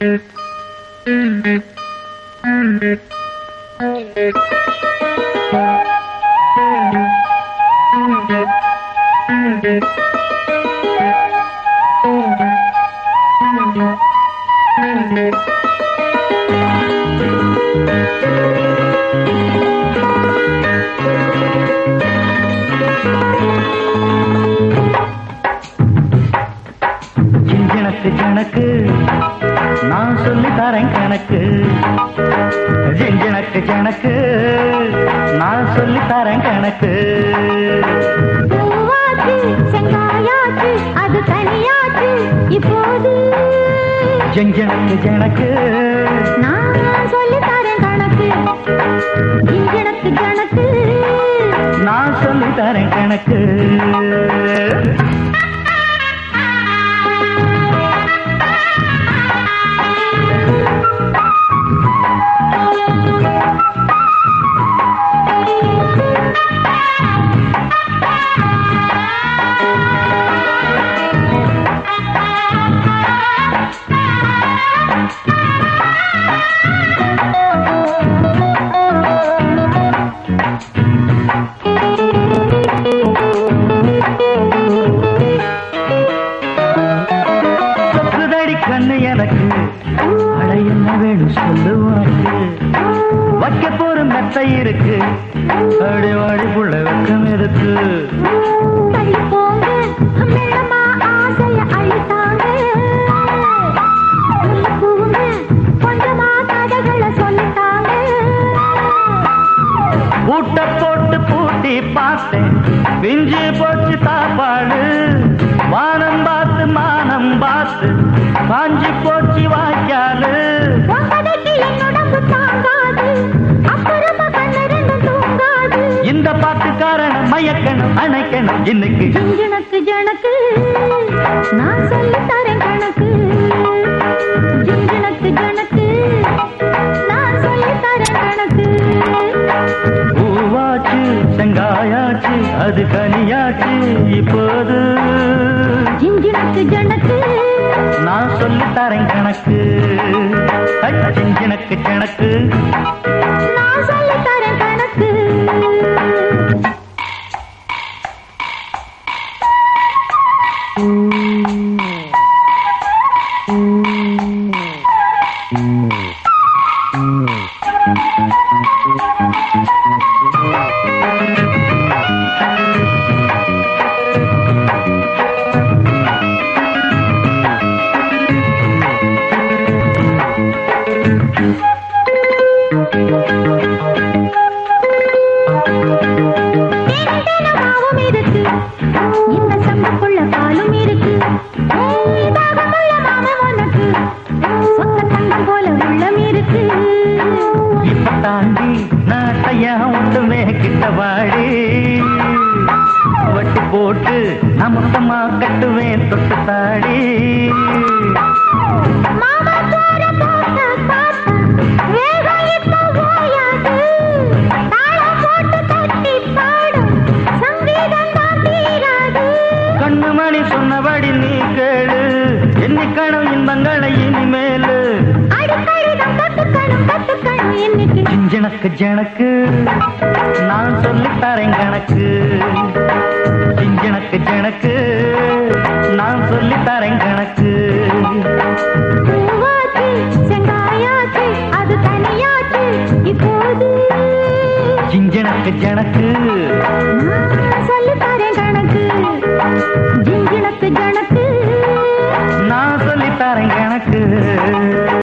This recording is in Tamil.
ஜனக்கு நான் சொல்லி தரேன் கணக்கு. ஜனக்கு ஜனக்கு நான் சொல்லி தரேன் கணக்கு. பூவாச்சு செங்காயாச்சு அது தனியாச்சு இப்போது. ஜனக்கு ஜனக்கு நான் சொல்லி தரேன் கணக்கு. ஜனக்கு ஜனக்கு நான் சொல்லி தரேன் கணக்கு. கண்ணு எனக்கு அட என்ன வேணும் சொல்லுவாக்கு. வைக்க போற மெத்தை இருக்கு அடி வாடி புள்ள வெக்கம் இருக்கு. பூட்ட போட்டு பூட்டி பார்த்தேன் பிஞ்சு போச்சு சாப்பாடு. வானம் பார்த்து மானம் பார்த்து காஞ்சி போச்சு வாய்க்காலு. இந்த பாட்டு காரணம் மயக்கணும் அணைக்கணும் இன்னைக்கு. ஜனக்கு ஜனக்கு நான் சொல்லி தரேன் கணக்கு. ஜனக்கு ஜனக்கு நான் சொல்லி தரேன் கணக்கு. பூவாச்சு செங்காயாச்சு அது கனியாச்சு இப்போது. ஜனக்கு ஜனக்கு நான் சொல்லி தரேன் கணக்கு. ஜனக்கு ஜனக்கு நான் சொல்லி தரேன் கணக்கு. இந்த சம்புக்குள்ள பாலும் இருக்கு. சொந்த தங்கம் போல உள்ளம் இருக்கு. இப்ப தாண்டி நாட்டையா ஒன்றுமே கிட்ட வாடி. வட்டி போட்டு நமக்கமா கட்டுவேன் தொட்டு தாடி. கண்ணுமணி சொன்னபடி நீ கேளு எண்ணிக்கணும் இன்பங்களை இனிமேலு. ஜனக்கு ஜனக்கு நான் சொல்லி தரேன் கணக்கு. ஜனக்கு ஜனக்கு நான் சொல்லி தரேன் கணக்கு. பூவாச்சு செங்காயாச்சு அது தனியாச்சு இப்போது. ஜனக்கு ஜனக்கு நான் சொல்லி தரேன் கணக்கு.